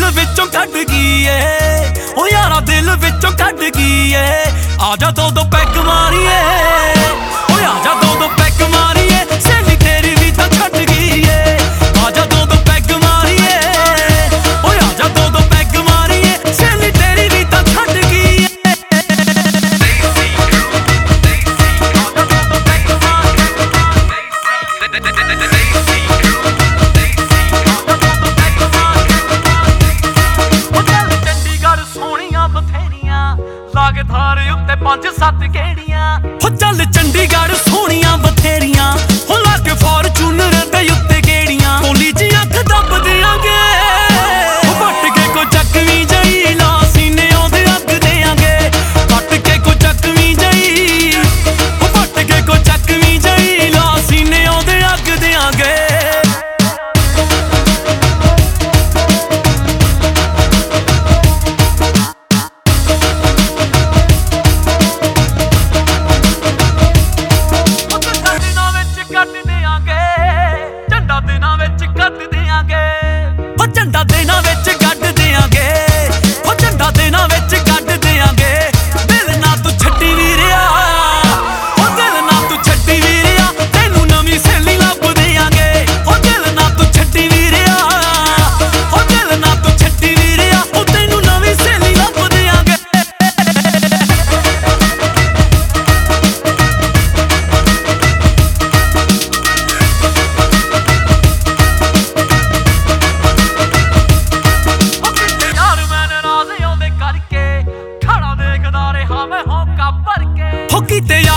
दिल विचों कट गई है, ओ यारा दिल विचों कट गई है। आजा दो दो पैग मारिए, ओ आजा दो दो पैग मारिए, सहेली तेरी भी तो छट गई है। आजा दो दो पैग मारिए, ओ आजा दो दो पैग मारिए, सहेली तेरी भी तो छट गई है। लागे थारे उत्ते 5-7 गेड़ियां हो चल चंडीगढ़ सोहणियां बथेरियां हो लागे फॉर्चूनर ते उत्ते गेड़ियां कोली जी अख दब देंगे हो पट के को चकवी जई ला सीने ओदे अग देंगे पट के को चकवी जई हो पट के को चकवी जई ला सीने ओदे अग देंगे। झंडा देना विच गड्ड देंगे, हो झंडा देना विच गड्ड देंगे। दिल ना तू छड्डी वीरिया, हो दिल ना तू छड्डी वीरिया, तैनू नवीं सहेली लभ देंगे। हो दिल ना तू छड्डी वीरिया, हो दिल ना तू छड्डी वीरिया, हो तैनू नवीं सहेली लभ देंगे। हो कीते